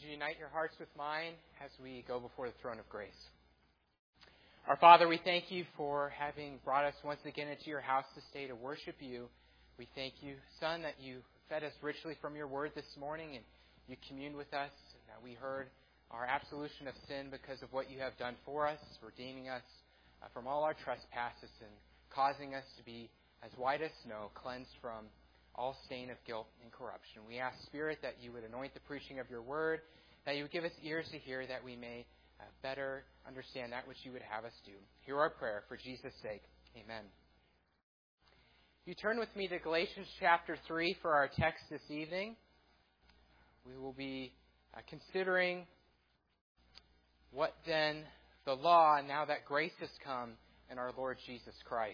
you unite your hearts with mine as we go before the throne of grace? Our Father, we thank you for having brought us once again into your house this day to worship you. We thank you, Son, that you fed us richly from your word this morning and you communed with us, and that we heard our absolution of sin because of what you have done for us, redeeming us from all our trespasses and causing us to be as white as snow, cleansed from all stain of guilt and corruption. We ask, Spirit, that you would anoint the preaching of your word, that you would give us ears to hear, that we may better understand that which you would have us do. Hear our prayer for Jesus' sake. Amen. You turn with me to Galatians chapter 3 for our text this evening. We will be considering what then the law, now that grace has come in our Lord Jesus Christ.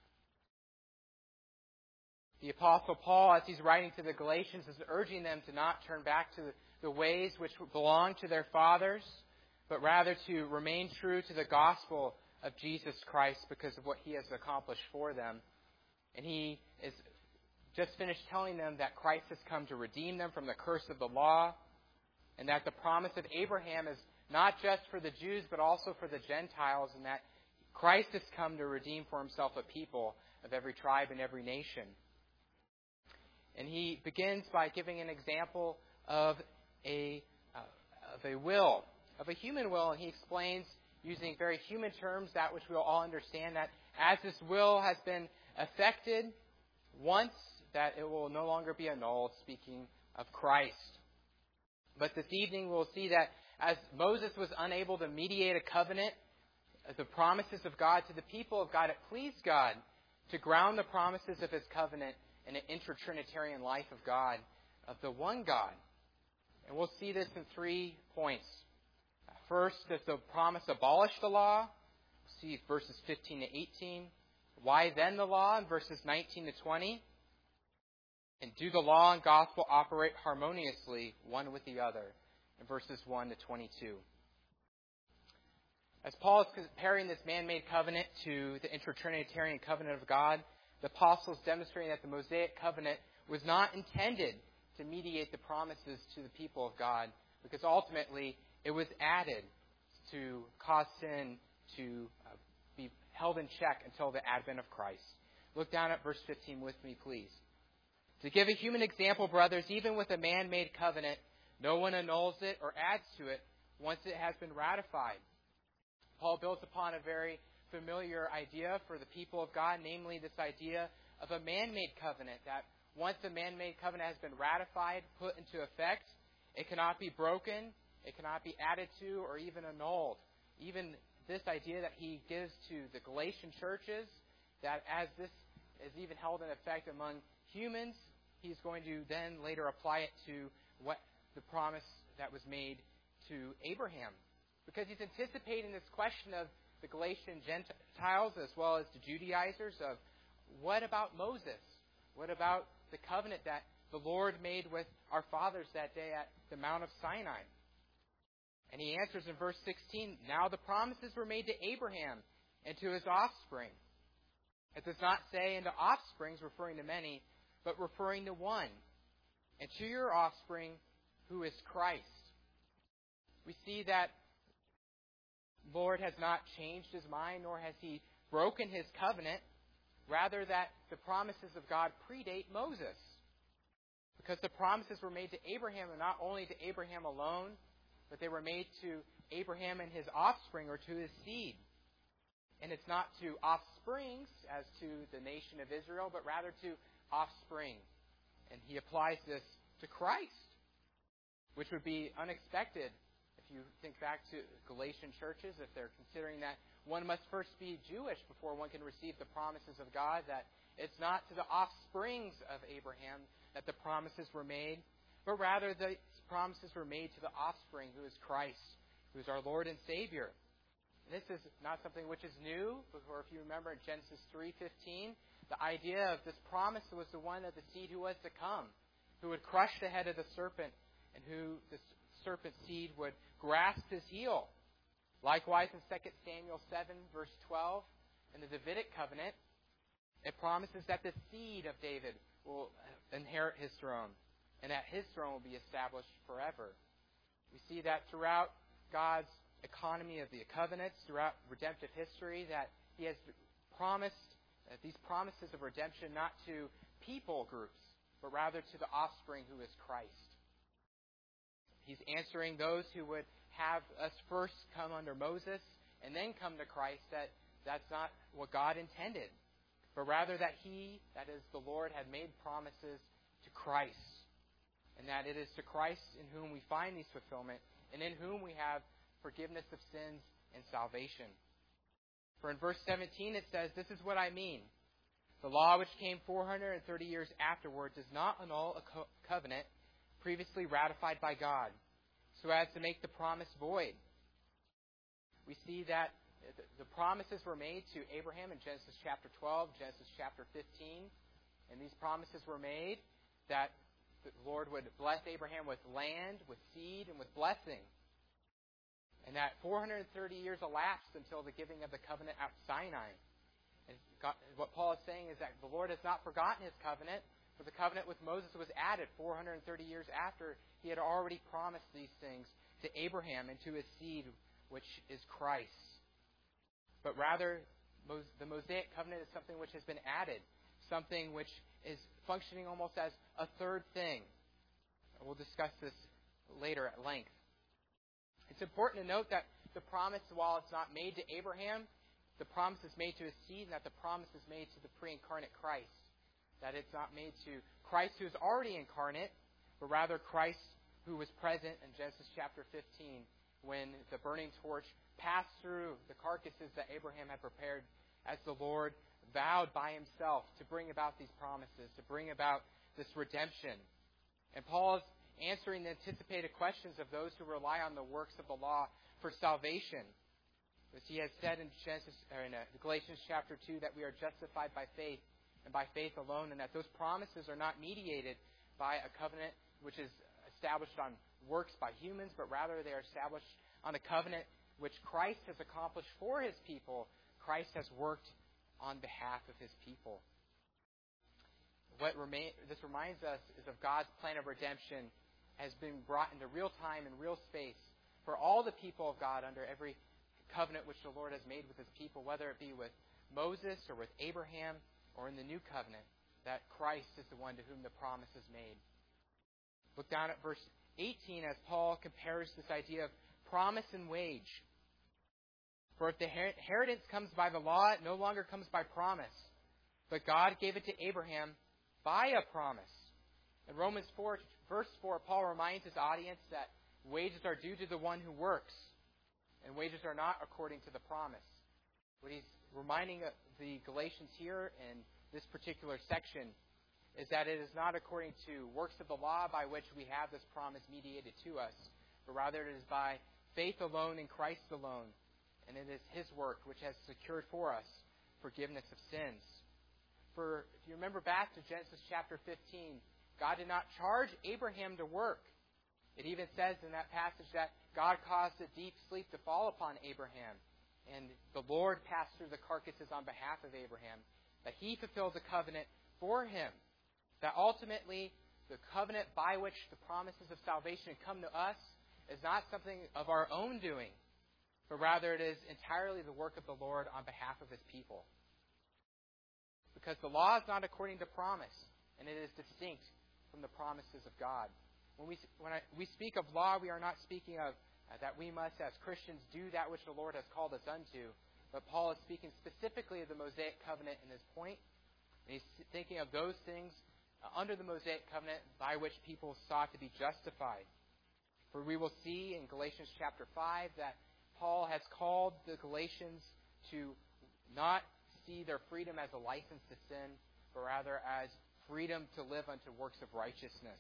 The Apostle Paul, as he's writing to the Galatians, is urging them to not turn back to the ways which belong to their fathers, but rather to remain true to the gospel of Jesus Christ because of what he has accomplished for them. And he is just finished telling them that Christ has come to redeem them from the curse of the law, and that the promise of Abraham is not just for the Jews, but also for the Gentiles, and that Christ has come to redeem for himself a people of every tribe and every nation. And he begins by giving an example of a will, of a human will, and he explains, using very human terms, that which we'll all understand, that as this will has been effected once, that it will no longer be annulled, speaking of Christ. But this evening we'll see that as Moses was unable to mediate a covenant, the promises of God to the people of God, it pleased God to ground the promises of his covenant in an inter-Trinitarian life of God, of the one God. And we'll see this in 3 points. First, does the promise abolish the law? We'll see verses 15 to 18. Why then the law in verses 19 to 20? And do the law and gospel operate harmoniously one with the other in verses 1 to 22. As Paul is comparing this man-made covenant to the inter-Trinitarian covenant of God, the apostle is demonstrating that the Mosaic covenant was not intended to mediate the promises to the people of God, because ultimately it was added to cause sin to be held in check until the advent of Christ. Look down at verse 15 with me, please. To give a human example, brothers, even with a man-made covenant, no one annuls it or adds to it once it has been ratified. Paul builds upon a very familiar idea for the people of God, namely this idea of a man-made covenant, that once a man-made covenant has been ratified, put into effect, it cannot be broken, it cannot be added to, or even annulled. Even this idea that he gives to the Galatian churches, that as this is even held in effect among humans, he's going to then later apply it to what the promise that was made to Abraham. Because he's anticipating this question of the Galatian Gentiles as well as the Judaizers of, what about Moses? What about the covenant that the Lord made with our fathers that day at the Mount of Sinai? And he answers in verse 16, now the promises were made to Abraham and to his offspring. It does not say into offsprings, referring to many, but referring to one, and to your offspring, who is Christ. We see that Lord has not changed his mind, nor has he broken his covenant. Rather, that the promises of God predate Moses. Because the promises were made to Abraham, and not only to Abraham alone, but they were made to Abraham and his offspring, or to his seed. And it's not to offsprings, as to the nation of Israel, but rather to offspring. And he applies this to Christ, which would be unexpected if you think back to Galatian churches, if they're considering that one must first be Jewish before one can receive the promises of God, that it's not to the offsprings of Abraham that the promises were made, but rather the promises were made to the offspring, who is Christ, who is our Lord and Savior. And this is not something which is new, or if you remember in Genesis 3:15, the idea of this promise was the one of the seed who was to come, who would crush the head of the serpent, and who the serpent's seed would grasp his heel. Likewise, in 2 Samuel 7, verse 12, in the Davidic covenant, it promises that the seed of David will inherit his throne, and that his throne will be established forever. We see that throughout God's economy of the covenants, throughout redemptive history, that He has promised these promises of redemption not to people groups, but rather to the offspring who is Christ. He's answering those who would have us first come under Moses and then come to Christ, that's not what God intended, but rather that He, that is the Lord, had made promises to Christ, and that it is to Christ in whom we find these fulfillment, and in whom we have forgiveness of sins and salvation. For in verse 17 it says, "This is what I mean. The law which came 430 years afterward does not annul a covenant previously ratified by God, so as to make the promise void." We see that the promises were made to Abraham in Genesis chapter 12, Genesis chapter 15, and these promises were made that the Lord would bless Abraham with land, with seed, and with blessing. And that 430 years elapsed until the giving of the covenant at Sinai. And what Paul is saying is that the Lord has not forgotten His covenant, for the covenant with Moses was added 430 years after He had already promised these things to Abraham and to his seed, which is Christ. But rather, the Mosaic covenant is something which has been added, something which is functioning almost as a third thing. We'll discuss this later at length. It's important to note that the promise, while it's not made to Abraham, the promise is made to his seed, and that the promise is made to the pre-incarnate Christ. That it's not made to Christ who is already incarnate, but rather Christ who was present in Genesis chapter 15 when the burning torch passed through the carcasses that Abraham had prepared as the Lord vowed by Himself to bring about these promises, to bring about this redemption. And Paul is answering the anticipated questions of those who rely on the works of the law for salvation. As he has said in Galatians chapter 2 that we are justified by faith and by faith alone, and that those promises are not mediated by a covenant which is established on works by humans, but rather they are established on a covenant which Christ has accomplished for His people. Christ has worked on behalf of His people. This reminds us is of God's plan of redemption has been brought into real time and real space for all the people of God under every covenant which the Lord has made with His people, whether it be with Moses or with Abraham or in the new covenant, that Christ is the one to whom the promise is made. Look down at verse 18 as Paul compares this idea of promise and wage. For if the inheritance comes by the law, it no longer comes by promise. But God gave it to Abraham by a promise. In Romans 4, verse 4, Paul reminds his audience that wages are due to the one who works, and wages are not according to the promise. What he's reminding the Galatians here in this particular section is that it is not according to works of the law by which we have this promise mediated to us, but rather it is by faith alone in Christ alone, and it is His work which has secured for us forgiveness of sins. For if you remember back to Genesis chapter 15, God did not charge Abraham to work. It even says in that passage that God caused a deep sleep to fall upon Abraham, and the Lord passed through the carcasses on behalf of Abraham, that He fulfilled the covenant for him, that ultimately the covenant by which the promises of salvation come to us is not something of our own doing, but rather it is entirely the work of the Lord on behalf of His people. Because the law is not according to promise, and it is distinct from the promises of God. When we speak of law, we are not speaking of that we must, as Christians, do that which the Lord has called us unto. But Paul is speaking specifically of the Mosaic covenant in this point. And he's thinking of those things under the Mosaic covenant by which people sought to be justified. For we will see in Galatians chapter 5 that Paul has called the Galatians to not see their freedom as a license to sin, but rather as freedom to live unto works of righteousness.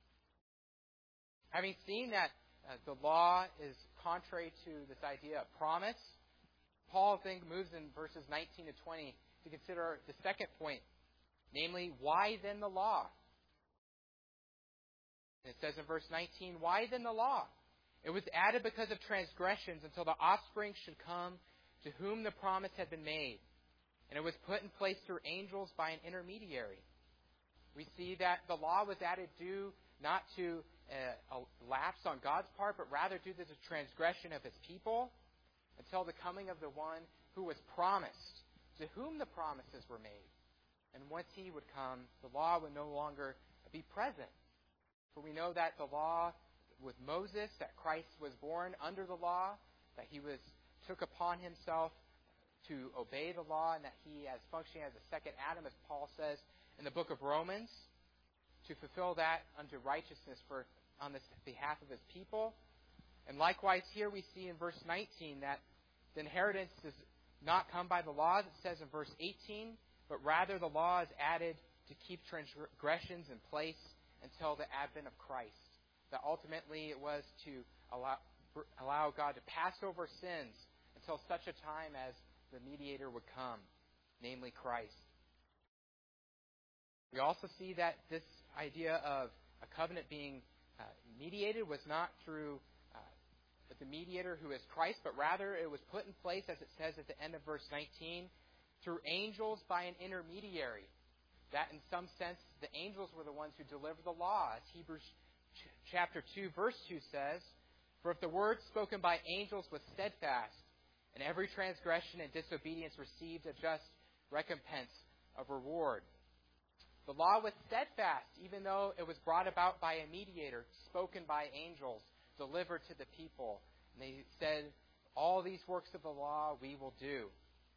Having seen that the law is contrary to this idea of promise, Paul then moves in verses 19 to 20 to consider the second point, namely, why then the law? And it says in verse 19, why then the law? It was added because of transgressions until the offspring should come to whom the promise had been made. And it was put in place through angels by an intermediary. We see that the law was added due not to lapse on God's part, but rather due to the transgression of his people, until the coming of the one who was promised, to whom the promises were made. And once he would come, the law would no longer be present. For we know that the law with Moses, that Christ was born under the law, that he took upon himself to obey the law, and that he as functioning as a second Adam, as Paul says in the book of Romans, to fulfill that unto righteousness on the behalf of his people. And likewise here we see in verse 19 that the inheritance does not come by the law, as it says in verse 18, but rather the law is added to keep transgressions in place until the advent of Christ. That ultimately it was to allow God to pass over sins until such a time as the mediator would come, namely Christ. We also see that this idea of a covenant being mediated was not through the mediator who is Christ, but rather it was put in place, as it says at the end of verse 19, through angels by an intermediary. That in some sense, the angels were the ones who delivered the law. As Hebrews chapter 2, verse 2 says, "For if the word spoken by angels was steadfast, and every transgression and disobedience received a just recompense of reward." The law was steadfast, even though it was brought about by a mediator, spoken by angels, delivered to the people. And they said, all these works of the law we will do.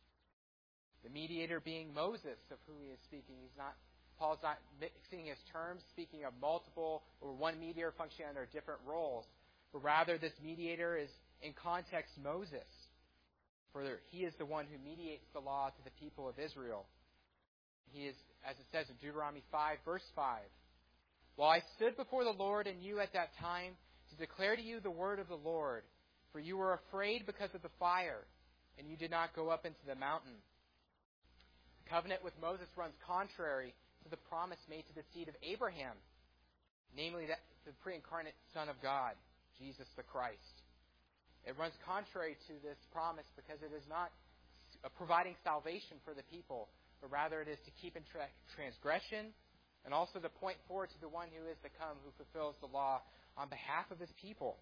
The mediator being Moses, of whom he is speaking. Paul's not mixing his terms, speaking of multiple or one mediator functioning under different roles. But rather, this mediator is, in context, Moses. For he is the one who mediates the law to the people of Israel. He is, as it says in Deuteronomy 5, verse 5, "While I stood before the Lord and you at that time to declare to you the word of the Lord, for you were afraid because of the fire, and you did not go up into the mountain." The covenant with Moses runs contrary to the promise made to the seed of Abraham, namely that the pre-incarnate Son of God, Jesus the Christ. It runs contrary to this promise because it is not providing salvation for the people, but rather it is to keep in transgression and also to point forward to the one who is to come, who fulfills the law on behalf of his people.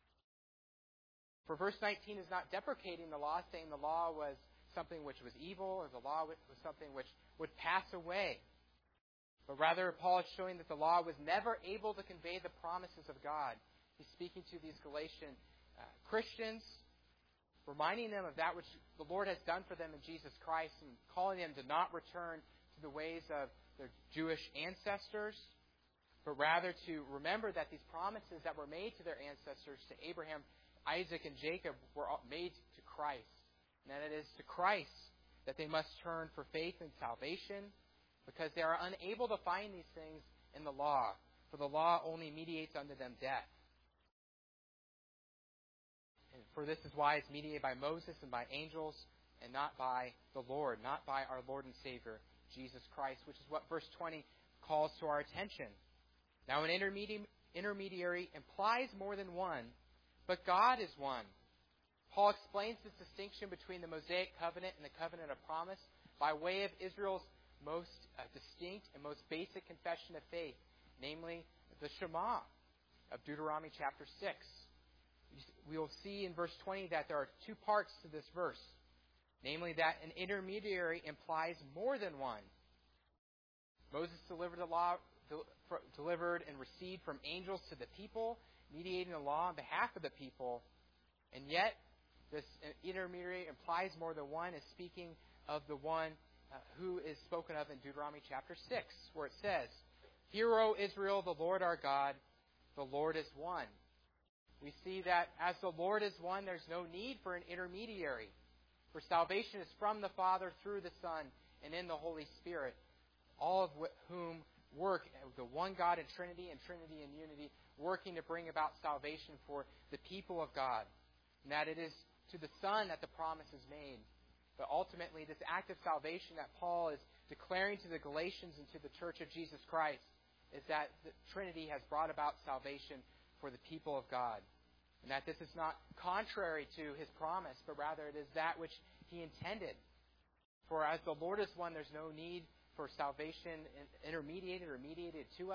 For verse 19 is not deprecating the law, saying the law was something which was evil, or the law was something which would pass away. But rather, Paul is showing that the law was never able to convey the promises of God. He's speaking to these Galatian Christians, reminding them of that which the Lord has done for them in Jesus Christ, and calling them to not return to the ways of their Jewish ancestors, but rather to remember that these promises that were made to their ancestors, to Abraham, Isaac, and Jacob, were made to Christ. And that it is to Christ that they must turn for faith and salvation, because they are unable to find these things in the law, for the law only mediates unto them death. And for this is why it's mediated by Moses and by angels, and not by the Lord, not by our Lord and Savior, Jesus Christ, which is what verse 20 calls to our attention. Now, an intermediary implies more than one, but God is one. Paul explains this distinction between the Mosaic covenant and the covenant of promise by way of Israel's most distinct and most basic confession of faith, namely the Shema of Deuteronomy chapter 6. We will see in verse 20 that there are two parts to this verse, namely that an intermediary implies more than one. Moses delivered the law, delivered and received from angels to the people, mediating the law on behalf of the people, and yet this intermediary implies more than one, is speaking of the one who is spoken of in Deuteronomy chapter 6, where it says, "Hear, O Israel, the Lord our God, the Lord is one." We see that as the Lord is one, there's no need for an intermediary. For salvation is from the Father through the Son and in the Holy Spirit, all of whom work, the one God in Trinity and Trinity in unity, working to bring about salvation for the people of God. And that it is to the Son that the promise is made. But ultimately, this act of salvation that Paul is declaring to the Galatians and to the Church of Jesus Christ is that the Trinity has brought about salvation for the people of God. And that this is not contrary to his promise, but rather it is that which he intended. For as the Lord is one, there's no need for salvation intermediated or mediated to us.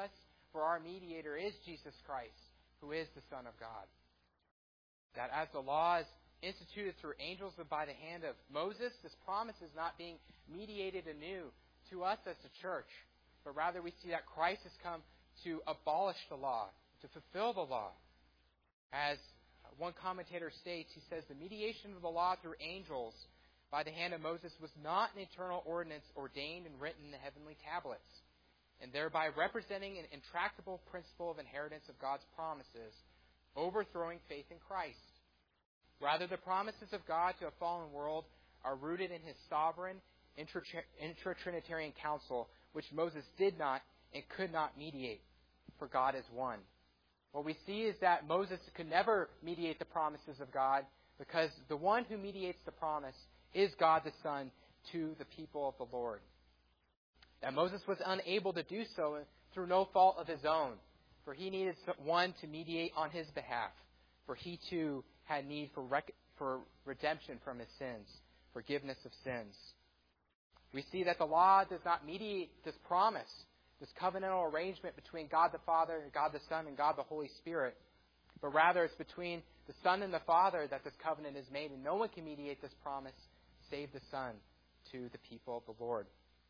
for our mediator is Jesus Christ, who is the Son of God. That as the law is instituted through angels and by the hand of Moses, this promise is not being mediated anew to us as the church, but rather we see that Christ has come to abolish the law, to fulfill the law. As one commentator states, he says, the mediation of the law through angels by the hand of Moses was not an eternal ordinance ordained and written in the heavenly tablets, and thereby representing an intractable principle of inheritance of God's promises, overthrowing faith in Christ. Rather, the promises of God to a fallen world are rooted in His sovereign intra-Trinitarian counsel, which Moses did not and could not mediate, for God is one. What we see is that Moses could never mediate the promises of God because the one who mediates the promise is God the Son to the people of the Lord. That Moses was unable to do so through no fault of his own, for he needed one to mediate on his behalf, for he too had need for redemption from his sins, forgiveness of sins. We see that the law does not mediate this promise, this covenantal arrangement between God the Father, God the Son, and God the Holy Spirit, but rather it's between the Son and the Father that this covenant is made, and no one can mediate this promise save the Son to the people of the Lord.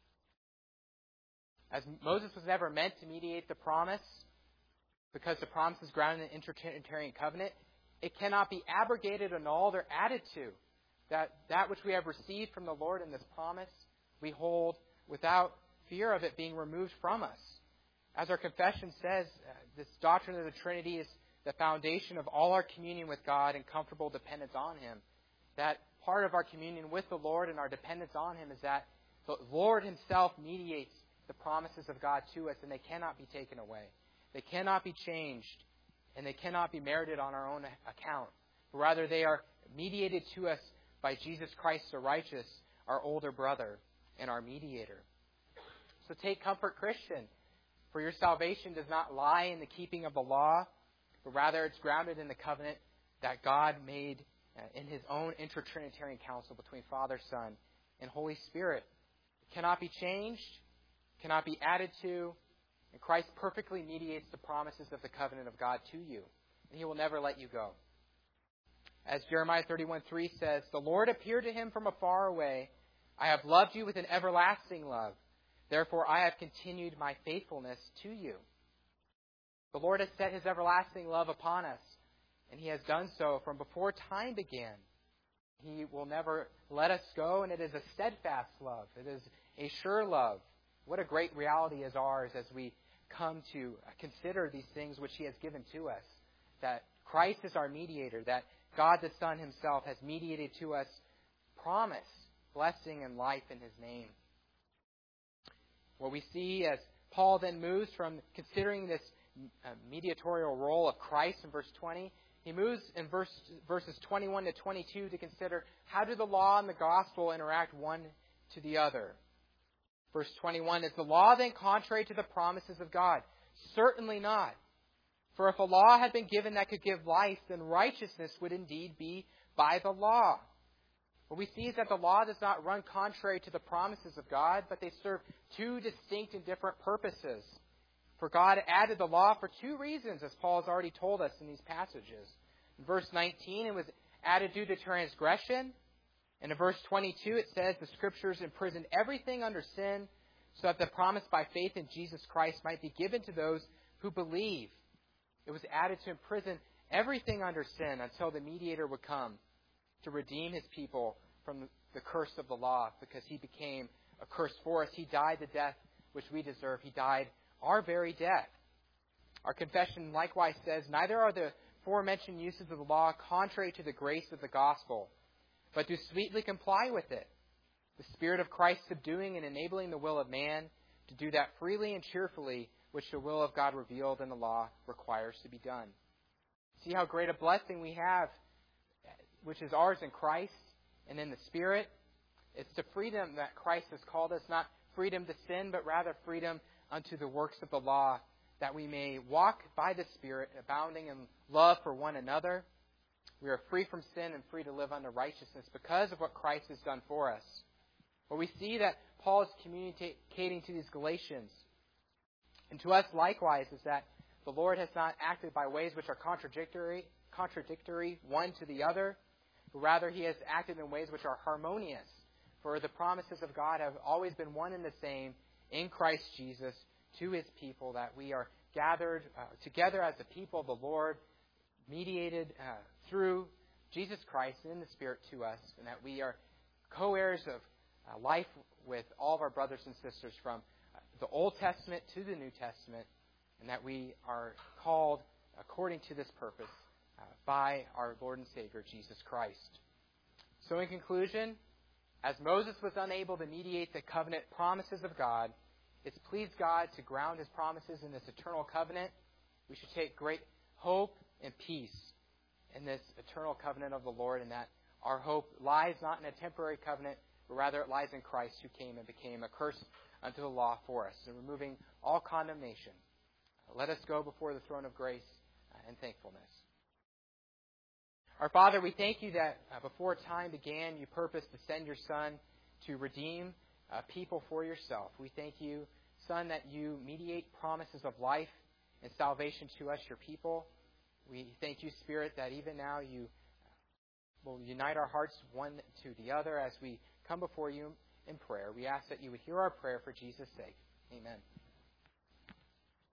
As Moses was never meant to mediate the promise, because the promise is grounded in the inter-Trinitarian covenant, it cannot be abrogated, annulled, or added to. That which we have received from the Lord in this promise, we hold without fear of it being removed from us. As our confession says, this doctrine of the Trinity is the foundation of all our communion with God and comfortable dependence on Him. That part of our communion with the Lord and our dependence on Him is that the Lord Himself mediates the promises of God to us, and they cannot be taken away. They cannot be changed, and they cannot be merited on our own account. But rather, they are mediated to us by Jesus Christ the righteous, our older brother and our mediator. So take comfort, Christian, for your salvation does not lie in the keeping of the law, but rather it's grounded in the covenant that God made in His own inter-Trinitarian counsel between Father, Son, and Holy Spirit. It cannot be changed, cannot be added to, and Christ perfectly mediates the promises of the covenant of God to you, and He will never let you go. As Jeremiah 31:3 says, "The Lord appeared to him from afar away. I have loved you with an everlasting love. Therefore I have continued my faithfulness to you." The Lord has set His everlasting love upon us, and He has done so from before time began. He will never let us go, and it is a steadfast love. It is a sure love. What a great reality is ours as we come to consider these things which He has given to us. That Christ is our mediator, that God the Son Himself has mediated to us promise, blessing, and life in His name. What we see as Paul then moves from considering this mediatorial role of Christ in verse 20, he moves in verses 21 to 22 to consider how do the law and the gospel interact one to the other. Verse 21, is the law then contrary to the promises of God? Certainly not. For if a law had been given that could give life, then righteousness would indeed be by the law. What we see is that the law does not run contrary to the promises of God, but they serve two distinct and different purposes. For God added the law for two reasons, as Paul has already told us in these passages. In verse 19, it was added due to transgression. And in verse 22, it says, the Scriptures imprisoned everything under sin, so that the promise by faith in Jesus Christ might be given to those who believe. It was added to imprison everything under sin until the mediator would come to redeem His people from the curse of the law, because He became a curse for us. He died the death which we deserve. He died our very death. Our confession likewise says, neither are the aforementioned uses of the law contrary to the grace of the gospel, but do sweetly comply with it, the Spirit of Christ subduing and enabling the will of man to do that freely and cheerfully which the will of God revealed in the law requires to be done. See how great a blessing we have, which is ours in Christ and in the Spirit. It's the freedom that Christ has called us, not freedom to sin, but rather freedom unto the works of the law, that we may walk by the Spirit, abounding in love for one another. We are free from sin and free to live unto righteousness because of what Christ has done for us. But we see that Paul is communicating to these Galatians And to us likewise is that the Lord has not acted by ways which are contradictory one to the other, but rather he has acted in ways which are harmonious. For the promises of God have always been one and the same in Christ Jesus to his people, that we are gathered together as the people of the Lord, mediated through Jesus Christ and in the Spirit to us, and that we are co-heirs of life with all of our brothers and sisters from the Old Testament to the New Testament, and that we are called according to this purpose by our Lord and Savior, Jesus Christ. So in conclusion, as Moses was unable to mediate the covenant promises of God, it's pleased God to ground his promises in this eternal covenant. We should take great hope and peace in this eternal covenant of the Lord, and that our hope lies not in a temporary covenant, but rather it lies in Christ, who came and became a curse unto the law for us, and removing all condemnation. Let us go before the throne of grace in thankfulness. Our Father, we thank you that before time began, you purposed to send your Son to redeem people for yourself. We thank you, Son, that you mediate promises of life and salvation to us, your people. We thank you, Spirit, that even now you will unite our hearts one to the other as we come before you in prayer. We ask that you would hear our prayer for Jesus' sake. Amen.